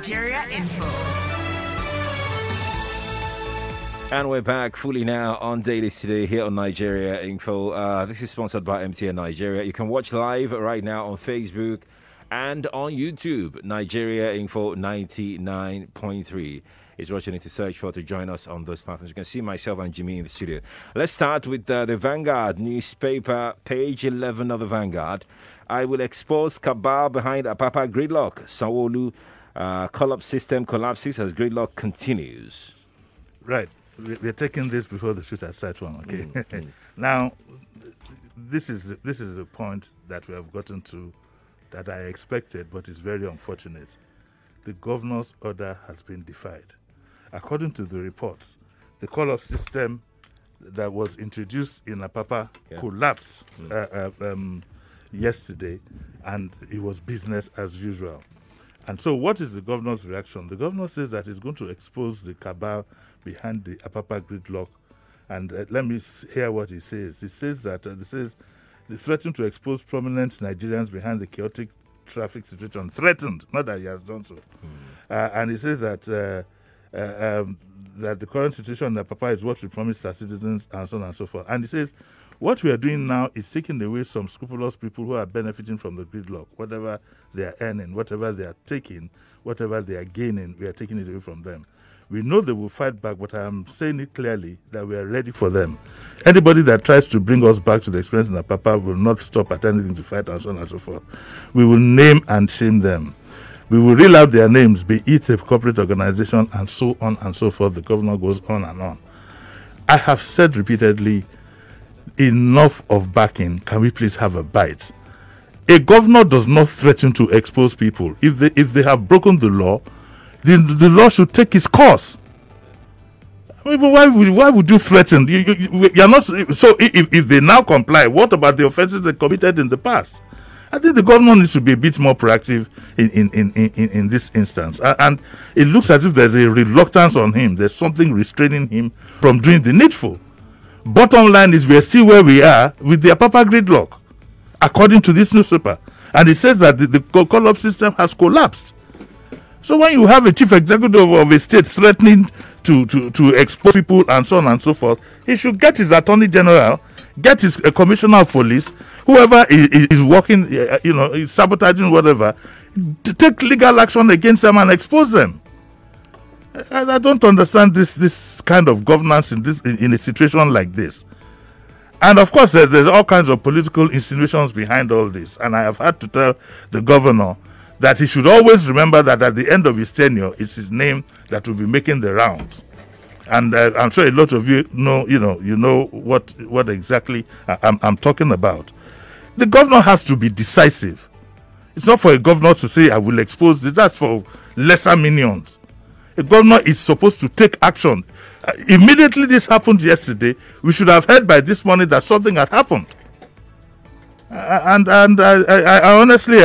Nigeria Info. And we're back fully now on Dailies Today here on Nigeria Info. This is sponsored by MTN Nigeria. You can watch live right now on Facebook and on YouTube. Nigeria Info 99.3 is what you need to search for to join us on those platforms. You can see myself and Jimmy in the studio. Let's start with the Vanguard newspaper, page 11 of the Vanguard. I will expose cabal behind Apapa gridlock. Sanwo-Olu call-up system collapses as gridlock continues. Right. We're taking this before the shoot at site one, okay? Now, this is the point that we have gotten to that I expected, but it's very unfortunate. The governor's order has been defied. According to the reports, the call-up system that was introduced in Apapa collapsed yesterday, and it was business as usual. And so what is the governor's reaction? The governor says that he's going to expose the cabal behind the Apapa gridlock. And let me hear what he says. He says that they threatened to expose prominent Nigerians behind the chaotic traffic situation. Threatened, not that he has done so. And he says that that the current situation in Apapa is what we promised our citizens, and so on and so forth. And he says, what we are doing now is taking away some scrupulous people who are benefiting from the gridlock. Whatever they are earning, whatever they are taking, whatever they are gaining, we are taking it away from them. We know they will fight back, but I am saying it clearly that we are ready for them. Anybody that tries to bring us back to the experience in Apapa will not stop at anything to fight, and so on and so forth. We will name and shame them. We will reel out their names, be it a corporate organization, and so on and so forth. The governor goes on and on. I have said repeatedly, enough of backing. Can we please have a bite? A governor does not threaten to expose people. If they have broken the law, the law should take its course. I mean, why would you threaten? You're not. So if they now comply, what about the offenses they committed in the past? I think the governor needs to be a bit more proactive in this instance. And it looks as if there's a reluctance on him. There's something restraining him from doing the needful. Bottom line is we're still where we are with the Apapa gridlock, according to this newspaper. And it says that the call-up system has collapsed. So when you have a chief executive of a state threatening to expose people and so on and so forth, he should get his attorney general, get his commissioner of police, whoever is working, is sabotaging whatever, to take legal action against them and expose them. I don't understand this kind of governance in a situation like this. And of course, there's all kinds of political insinuations behind all this. And I have had to tell the governor that he should always remember that at the end of his tenure, it's his name that will be making the rounds. And I'm sure a lot of you know what exactly I'm talking about. The governor has to be decisive. It's not for a governor to say, I will expose this. That's for lesser minions. A governor is supposed to take action. Immediately this happened yesterday, we should have heard by this morning that something had happened. And I honestly,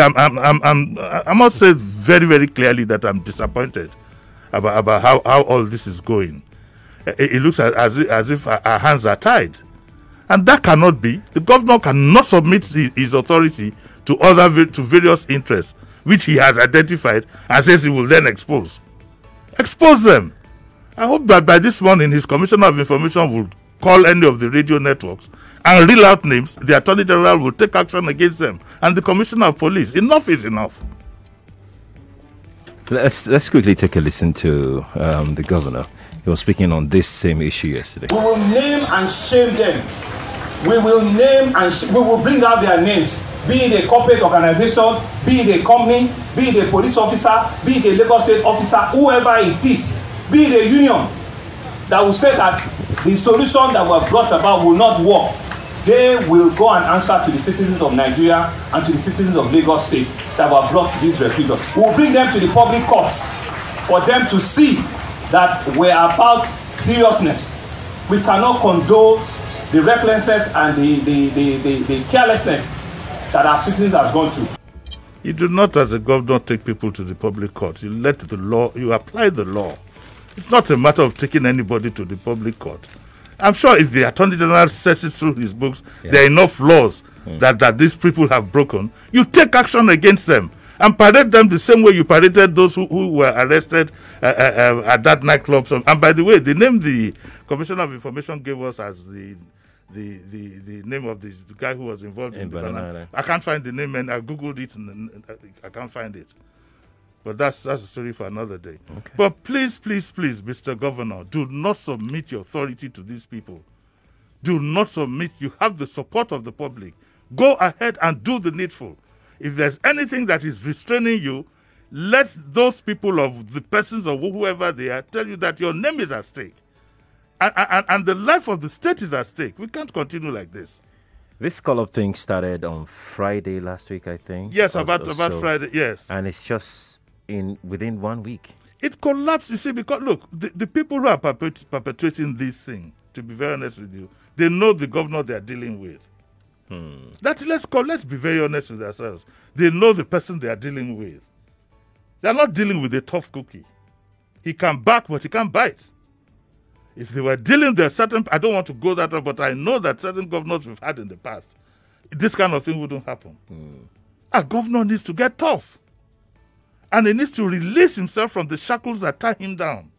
I must say very, very clearly that I'm disappointed about how all this is going. It looks as if our hands are tied. And that cannot be. The governor cannot submit his authority to various interests, which he has identified and says he will then expose. Expose them. I hope that by this morning, his Commissioner of Information will call any of the radio networks and reel out names. The Attorney General will take action against them. And the Commissioner of Police. Enough is enough. Let's quickly take a listen to the governor. He was speaking on this same issue yesterday. We will name and shame them. We will name and we will bring out their names. Be it a corporate organization, be it a company, be it a police officer, be it a Lagos State officer, whoever it is, be it a union that will say that the solution that were brought about will not work. They will go and answer to the citizens of Nigeria and to the citizens of Lagos State that were brought to this refuge. We will bring them to the public courts for them to see that we're about seriousness. We cannot condone the recklessness and the carelessness that our citizens have gone through. You do not, as a governor, take people to the public court. You let the law, you apply the law. It's not a matter of taking anybody to the public court. I'm sure if the Attorney General searches through his books, there are enough laws that these people have broken. You take action against them and parade them the same way you paraded those who were arrested at that nightclub. And by the way, the name the Commissioner of Information gave us as the name of the guy who was involved in the banana. I can't find the name, and I googled it and I can't find it. But that's a story for another day. Okay. But please, please, please, Mr. Governor, do not submit your authority to these people. Do not submit. You have the support of the public. Go ahead and do the needful. If there's anything that is restraining you, let those people of the persons or whoever they are tell you that your name is at stake. And the life of the state is at stake. We can't continue like this. This call-up thing started on Friday last week, I think. Yes, about Friday, yes. And it's just within 1 week. It collapsed, you see, because, look, the people who are perpetrating this thing, to be very honest with you, they know the governor they are dealing with. Let's be very honest with ourselves. They know the person they are dealing with. They are not dealing with a tough cookie. He can bark, but he can't bite. If they were dealing with certain, I don't want to go that way, but I know that certain governors we've had in the past, this kind of thing wouldn't happen. A governor needs to get tough. And he needs to release himself from the shackles that tie him down.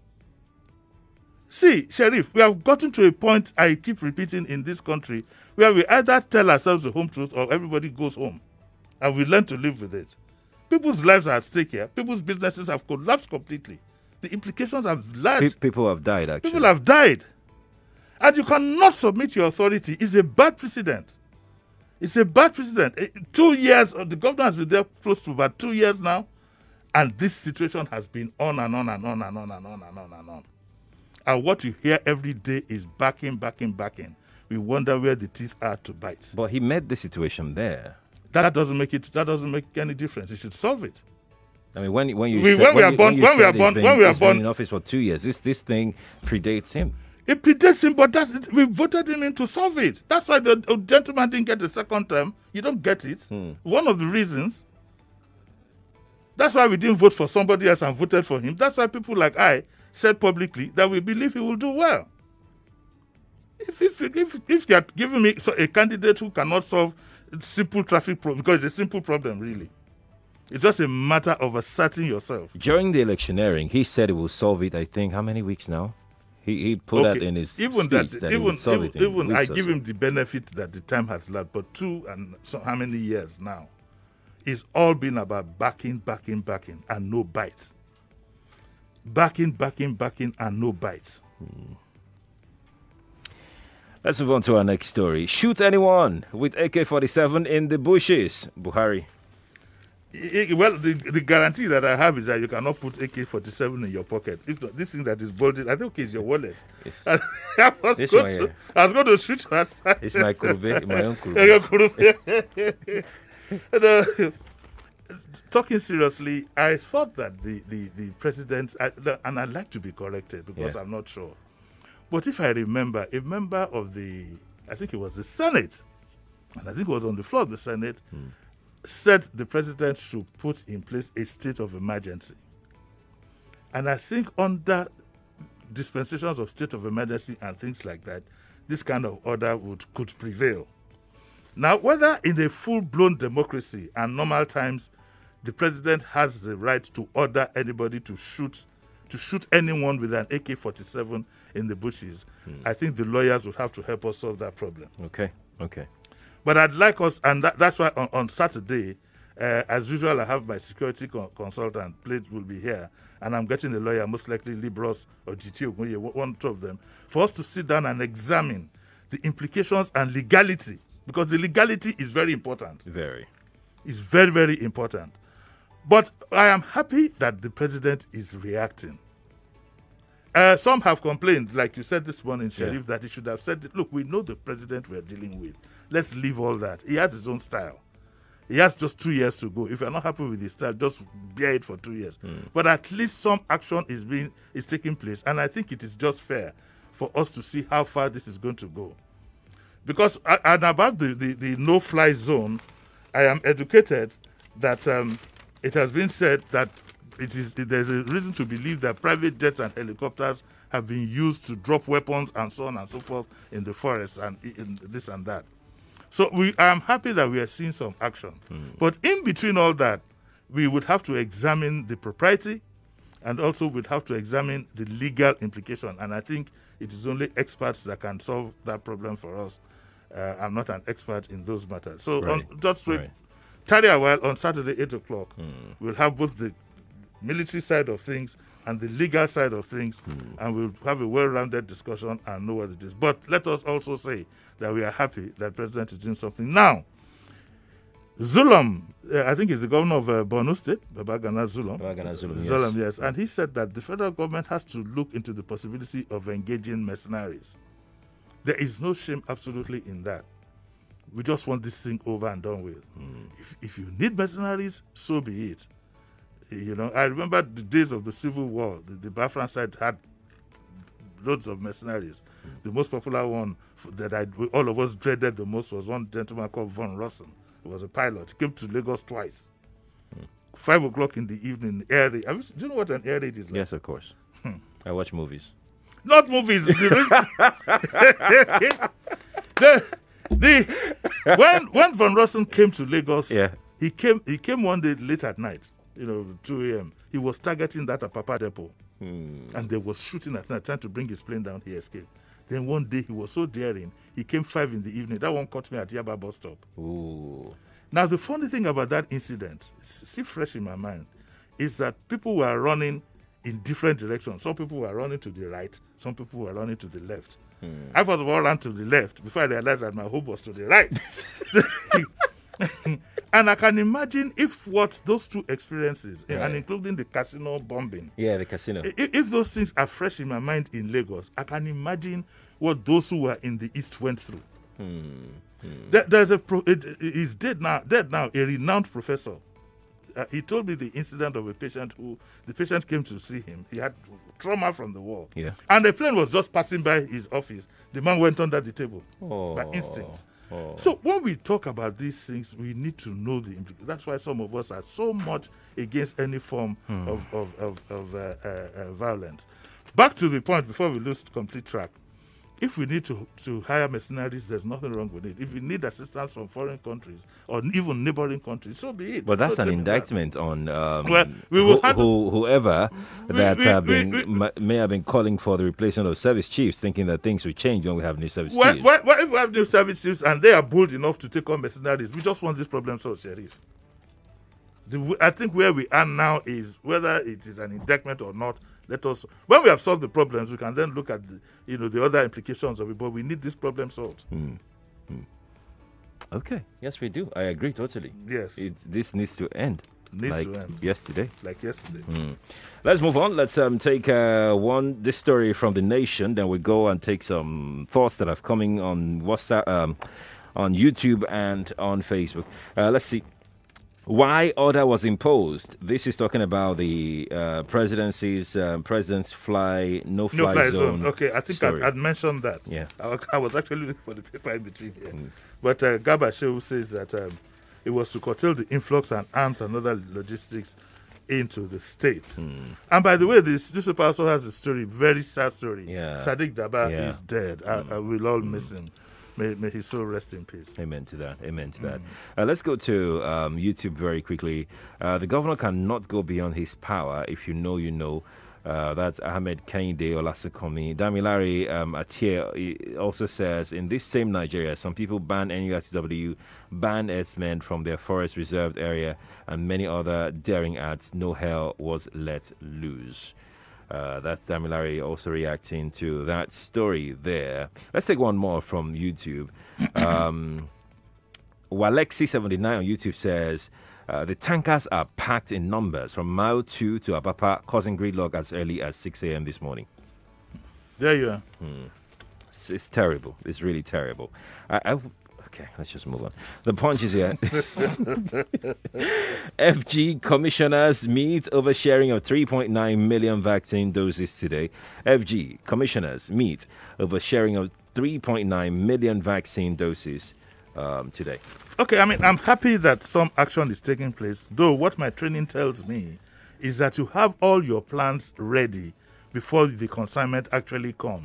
See, Sheriff, we have gotten to a point, I keep repeating, in this country, where we either tell ourselves the home truth or everybody goes home. And we learn to live with it. People's lives are at stake here. People's businesses have collapsed completely. The implications have large. People have died, actually. People have died. And you cannot submit your authority. It's a bad precedent. It's a bad precedent. 2 years, the governor has been there close to about 2 years now. And this situation has been on and on and on and on and on and on and on. And what you hear every day is backing. We wonder where the teeth are to bite. But he met the situation there. That doesn't make any difference. He should solve it. I mean, when we are born in office for 2 years, this thing predates him. It predates him, but we voted him in to solve it. That's why the gentleman didn't get the second term. You don't get it. One of the reasons. That's why we didn't vote for somebody else and voted for him. That's why people like I said publicly that we believe he will do well. If you are giving me a candidate who cannot solve simple traffic problem, because it's a simple problem, really. It's just a matter of asserting yourself. During the electioneering, he said he will solve it, I think, how many weeks now? He put that in his speech that he would solve it in weeks I give him the benefit that the time has lapsed, but 2 and how many years now? It's all been about backing, and no bites. Backing, and no bites. Let's move on to our next story. Shoot anyone with AK-47 in the bushes. Buhari. Well, the guarantee that I have is that you cannot put AK-47 in your pocket. If not, this thing that is bolted, I think it's your wallet. Yes. I was going to shoot her. It's my kurube, my own kurube. Talking seriously, I thought that the president, and I'd like to be corrected because I'm not sure, but if I remember, a member of I think it was the Senate, and I think it was on the floor of the Senate, said the president should put in place a state of emergency. And I think under dispensations of state of emergency and things like that, this kind of order could prevail. Now, whether in a full-blown democracy and normal times, the president has the right to order anybody to shoot anyone with an AK-47 in the bushes, I think the lawyers will have to help us solve that problem. Okay. But I'd like us, and that's why on Saturday, as usual, I have my security consultant, Plate, will be here, and I'm getting a lawyer, most likely Libros or GT Ogunye, one of them, for us to sit down and examine the implications and legality, because the legality is very important. It's very, very important. But I am happy that the president is reacting. Some have complained, like you said this morning, Sheriff, that he should have said, look, we know the president we're dealing with. Let's leave all that. He has his own style. He has just 2 years to go. If you're not happy with his style, just bear it for 2 years. But at least some action is taking place. And I think it is just fair for us to see how far this is going to go. Because, and about the no-fly zone, I am educated that it has been said that there's a reason to believe that private jets and helicopters have been used to drop weapons and so on and so forth in the forest and in this and that. So I am happy that we are seeing some action. But in between all that, we would have to examine the propriety, and also we'd have to examine the legal implication. And I think it is only experts that can solve that problem for us. I'm not an expert in those matters. So just wait, tarry a while. On Saturday, 8 o'clock, we'll have both the military side of things and the legal side of things, and we'll have a well-rounded discussion and know what it is. But let us also say that we are happy that the President is doing something. Now, Zulum, I think he's the governor of Borno State, Babagana Zulum. Zulum, yes. And he said that the federal government has to look into the possibility of engaging mercenaries. There is no shame absolutely in that. We just want this thing over and done with. If you need mercenaries, so be it. You know, I remember the days of the Civil War. The Biafran side had loads of mercenaries. The most popular one that all of us dreaded the most was one gentleman called Von Rossen. He was a pilot. He came to Lagos twice. 5 o'clock in the evening, air raid. Do you know what an air raid is like? Yes, of course. I watch movies. Not movies. When Von Rossen came to Lagos, he came one day late at night, 2 a.m. He was targeting that Apapa depot. And they was shooting at night, trying to bring his plane down. He escaped. Then one day he was so daring, he came 5 in the evening. That one caught me at Yaba bus stop. Ooh. Now, the funny thing about that incident, still fresh in my mind, is that people were running in different directions. Some people were running to the right, some people were running to the left. I first of all ran to the left before I realized that my hope was to the right. And I can imagine if what those two experiences, and including the casino bombing. Yeah, the casino. If those things are fresh in my mind in Lagos, I can imagine what those who were in the East went through. He's dead now, a renowned professor. He told me the incident of a patient the patient came to see him. He had trauma from the war. Yeah. And the plane was just passing by his office. The man went under the table by instinct. So when we talk about these things, we need to know the implications. That's why some of us are so much against any form of violence. Back to the point before we lose complete track. If we need to hire mercenaries, there's nothing wrong with it. If we need assistance from foreign countries or even neighboring countries, so be it. But that's an indictment on whoever that may have been calling for the replacement of service chiefs, thinking that things will change when we have new service chiefs. What if we have new service chiefs and they are bold enough to take on mercenaries? We just want this problem solved, Sheriff. I think where we are now is whether it is an indictment or not. Let us, when we have solved the problems, we can then look at the other implications of it. But we need this problem solved. Okay. Yes, we do. I agree totally. Yes. This needs to end. Yesterday. Like yesterday. Let's move on. Let's take this story from The Nation. Then we go and take some thoughts that are coming on WhatsApp, on YouTube, and on Facebook. Let's see. Why order was imposed? This is talking about the president's no-fly zone. Okay, I think I'd mentioned that. Yeah, I was actually looking for the paper in between here. But Garba Shehu says that it was to curtail the influx and arms and other logistics into the state. And by the way, this newspaper also has a story, very sad story. Sadiq Daba is dead. I will all miss him. May his soul rest in peace. Amen to that. Let's go to YouTube very quickly. The governor cannot go beyond his power. If you know, you know. That's Ahmed Kehinde Olasunkanmi. Damilare Atier also says, in this same Nigeria, some people ban NURTW, ban herdsmen from their forest reserved area, and many other daring acts. No hell was let loose. That's Damilare also reacting to that story there. Let's take one more from YouTube. Walexi79 on YouTube says, the tankers are packed in numbers from Mile 2 to Abapa, causing gridlock as early as 6 a.m. this morning. There you are. It's terrible. It's really terrible. Okay, let's just move on. The Punch is here. FG commissioners meet over sharing of 3.9 million vaccine doses today. FG commissioners meet over sharing of 3.9 million vaccine doses today. Okay, I'm happy that some action is taking place, though what my training tells me is that you have all your plans ready before the consignment actually comes.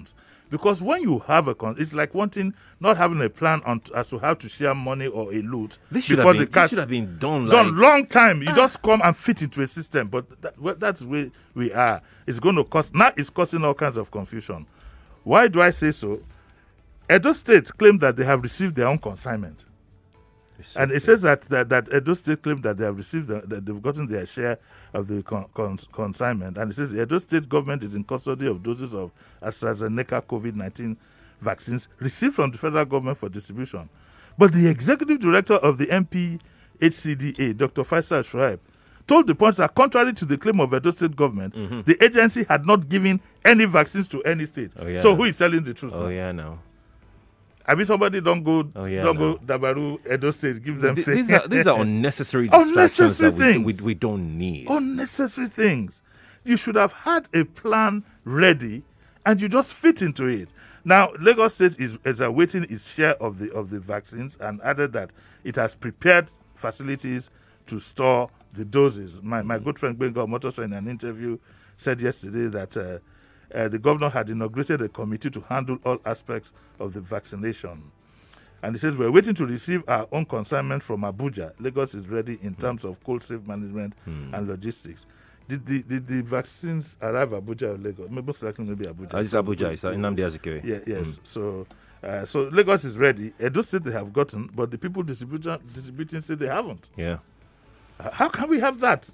Because when you have it's like not having a plan as to how to share money or a loot. This should have been done long time. You just come and fit into a system. But that's where we are. It's going to cause, now it's causing all kinds of confusion. Why do I say so? Edo State claimed that they have received their own consignment. And it says that Edo State claimed that they have received, that they've gotten their share of the consignment. And it says the Edo State government is in custody of doses of AstraZeneca COVID-19 vaccines received from the federal government for distribution. But the executive director of the MPHCDA, Dr. Faisal Shoaib, told the Punch that contrary to the claim of Edo State government, the agency had not given any vaccines to any state. So who is telling the truth? No. I mean, somebody don't go Dabaru, Edo State, give them these are unnecessary distractions that we don't need. Unnecessary things. You should have had a plan ready, and you just fit into it. Now, Lagos State is awaiting its share of the vaccines, and added that it has prepared facilities to store the doses. My good friend Benga Motosho, in an interview, said yesterday that the governor had inaugurated a committee to handle all aspects of the vaccination. And he says, we're waiting to receive our own consignment from Abuja. Lagos is ready in terms of cold safe management and logistics. Did the vaccines arrive Abuja or Lagos? Most likely maybe Abuja. It's Abuja. It's Nnamdi Azikiwe. Yes. So Lagos is ready. Edo State they have gotten, but the people distributing say they haven't. Yeah. How can we have that?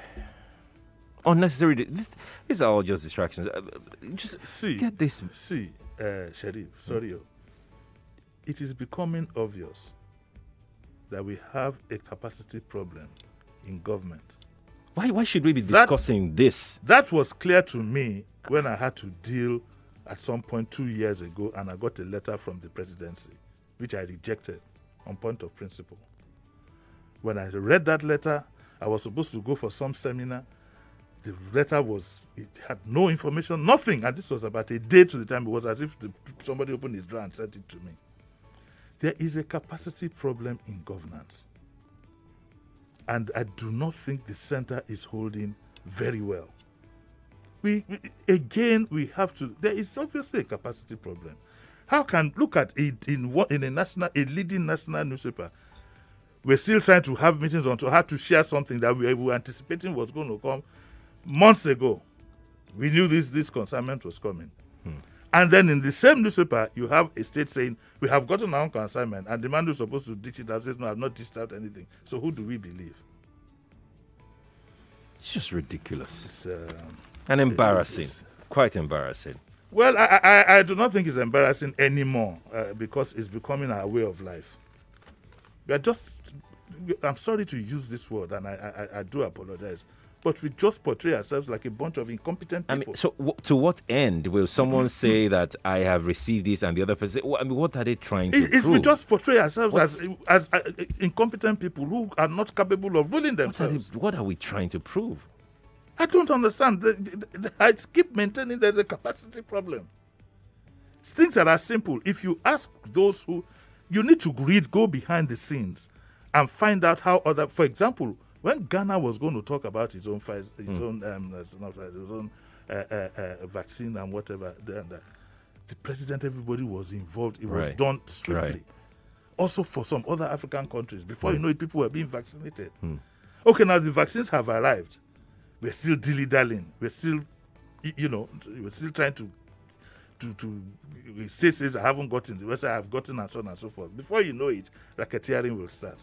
Unnecessary. These are all just distractions. Just get this. Sharif, sorry. It is becoming obvious that we have a capacity problem in government. Why should we be discussing this? That was clear to me when I had to deal at some point 2 years ago, and I got a letter from the presidency, which I rejected on point of principle. When I read that letter, I was supposed to go for some seminar. The letter it had no information, nothing. And this was about a day to the time. It was as if somebody opened his drawer and sent it to me. There is a capacity problem in governance. And I do not think the center is holding very well. We have to, there is obviously a capacity problem. How can, look at it in a leading national newspaper, we're still trying to have meetings on how to share something that we were anticipating was going to come months ago. We knew this consignment was coming. And then in the same newspaper, you have a state saying, we have gotten our own consignment, and the man who's supposed to ditch it out says, no, I've not ditched out anything. So who do we believe? It's just ridiculous. And embarrassing. Quite embarrassing. Well, I do not think it's embarrassing anymore because it's becoming our way of life. We are I'm sorry to use this word, and I do apologize, but we just portray ourselves like a bunch of incompetent people. I mean, so to what end will someone say that I have received this and the other person? I mean, what are they trying to prove? We just portray ourselves as incompetent people who are not capable of ruling themselves. What are we trying to prove? I don't understand. I keep maintaining there's a capacity problem. Things that are simple. If you ask those who, you need to go behind the scenes and find out how for example, when Ghana was going to talk about his own vaccine and whatever, the president, everybody was involved. It was done swiftly. Right. Also for some other African countries, before you know it, people were being vaccinated. Okay, now the vaccines have arrived. We're still dilly-dallying. We're still, we're still trying to says I haven't gotten, the West I have gotten, and so on and so forth. Before you know it, racketeering will start.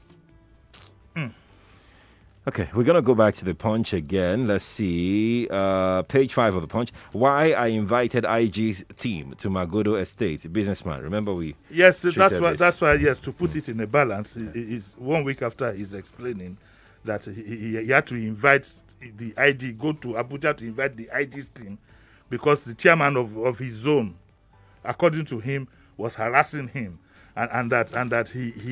Okay, we're going to go back to the Punch again. Let's see. Page 5 of the Punch. Why I invited IG's team to Magodo Estate, businessman. Remember we... Yes, that's why, yes, to put it in a balance, is 1 week after he's explaining that he had to invite the IG, go to Abuja to invite the IG's team because the chairman of his zone, according to him, was harassing him, and that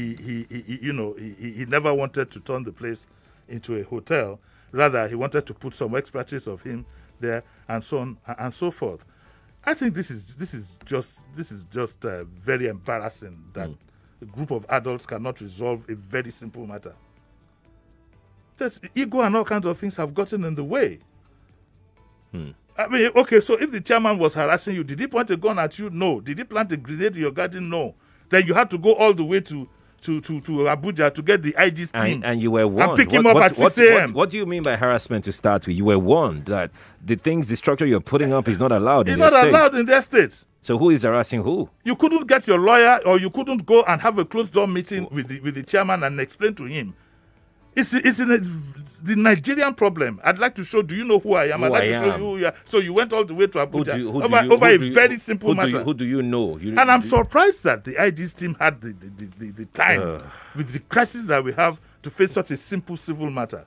he never wanted to turn the place into a hotel. Rather, he wanted to put some expertise of him there, and so on and so forth. I think this is just very embarrassing that a group of adults cannot resolve a very simple matter. There's ego and all kinds of things have gotten in the way. I mean, okay, so if the chairman was harassing you, did he point a gun at you? No. Did he plant a grenade in your garden? No. Then you had to go all the way to Abuja to get the IG's team. And you were warned. And pick him up at 6 a.m. What do you mean by harassment to start with? You were warned that the structure you're putting up is not allowed It's in their not state. allowed in their states. So who is harassing who? You couldn't get your lawyer, or you couldn't go and have a closed-door meeting with the chairman and explain to him. It's the Nigerian problem. I'd like to show. Do you know who I am? I'd like to show you who you are. So you went all the way to Abuja over a very simple matter. Who do you know? And I'm surprised that the IG's team had the time with the crisis that we have to face such a simple civil matter.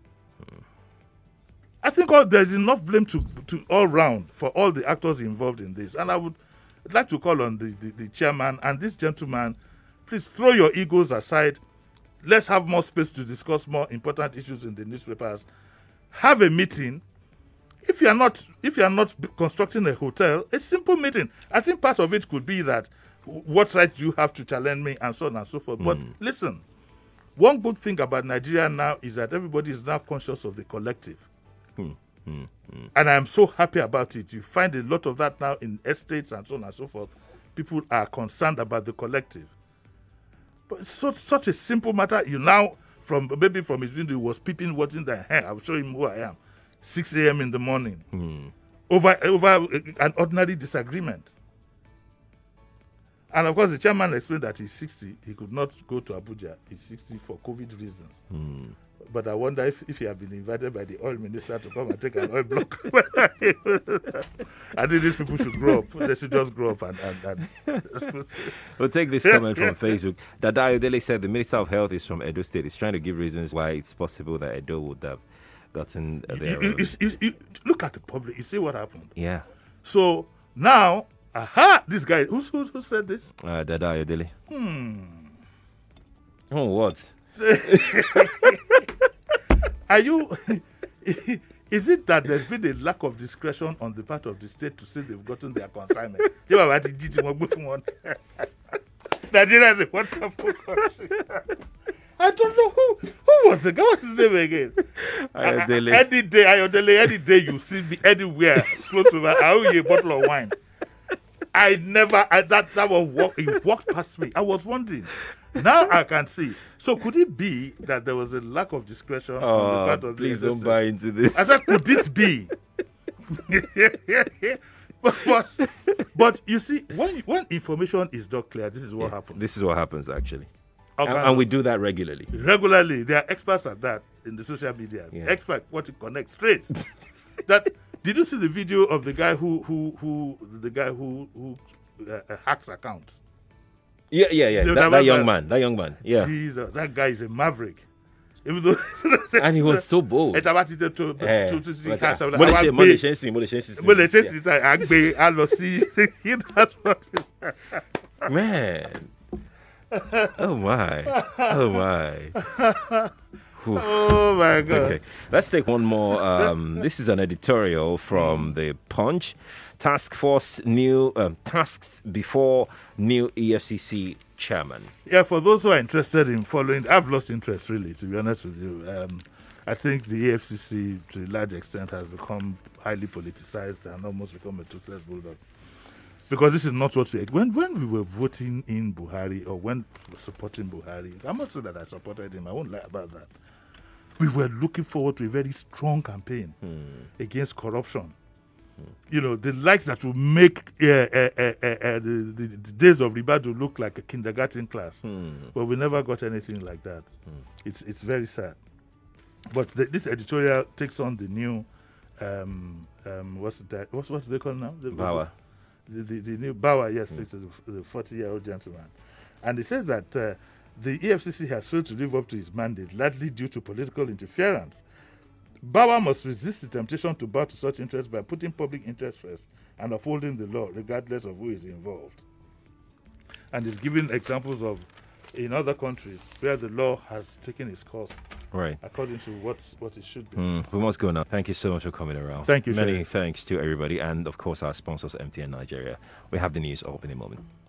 I think there's enough blame to all round for all the actors involved in this. And I would like to call on the chairman and this gentleman, please throw your egos aside. Let's have more space to discuss more important issues in the newspapers. Have a meeting. If you are not constructing a hotel, a simple meeting. I think part of it could be that what right do you have to challenge me and so on and so forth. But listen, one good thing about Nigeria now is that everybody is now conscious of the collective. And I'm so happy about it. You find a lot of that now in estates and so on and so forth. People are concerned about the collective. But it's such a simple matter. You now, from his window, he was peeping, watching the hair. I'll show him who I am. 6 a.m. in the morning. Over an ordinary disagreement. And of course, the chairman explained that he's 60. He could not go to Abuja. He's 60 for COVID reasons. But I wonder if he had been invited by the oil minister to come and take an oil block. I think these people should grow up. They should just grow up and We'll take this comment from Facebook. Dada Ayodele said the Minister of Health is from Edo State. He's trying to give reasons why it's possible that Edo would have gotten there. You look at the public. You see what happened. Yeah. So now, this guy, who said this? Dada Ayodele. Oh, what? Are you? Is it that there's been a lack of discretion on the part of the state to say they've gotten their consignment? Nigeria is a wonderful country. I don't know who was the guy. What's his name again? Ayodele. Any day you see me anywhere close to that, I owe you a bottle of wine. That it walked past me. I was wondering. Now I can see. So could it be that there was a lack of discretion on the part of please the don't buy into this. I said, could it be? but you see, when information is not clear, this is what happens. This is what happens, actually. And we do that regularly. Regularly. They are experts at that in the social media. Yeah. Expert what to connect straight. Did you see the video of the guy who hacks accounts? Yeah. That young man. Yeah. Jesus, that guy is a maverick. And he was so bold. Man. Oh my. Oh my God. Okay, let's take one more. This is an editorial from the Punch. Task Force tasks before new EFCC chairman. Yeah, for those who are interested in following, I've lost interest really, to be honest with you. I think the EFCC, to a large extent, has become highly politicized and almost become a toothless bulldog. Because this is not what when we were voting in Buhari or when we were supporting Buhari, I must say that I supported him. I won't lie about that. We were looking forward to a very strong campaign against corruption. You know, the likes that will make the days of Ribadu look like a kindergarten class. But we never got anything like that. It's very sad. But this editorial takes on the new, what's they call now? Bauer. The new Bauer, yes, the 40-year-old gentleman. And it says that the EFCC has failed to live up to its mandate, largely due to political interference. Bauer must resist the temptation to bow to such interests by putting public interest first and upholding the law, regardless of who is involved. And he's giving examples of in other countries where the law has taken its course, right, according to what it should be. We must go now. Thank you so much for coming around. Thank you. Many thanks to everybody, and of course our sponsors, MTN Nigeria. We have the news up in a moment.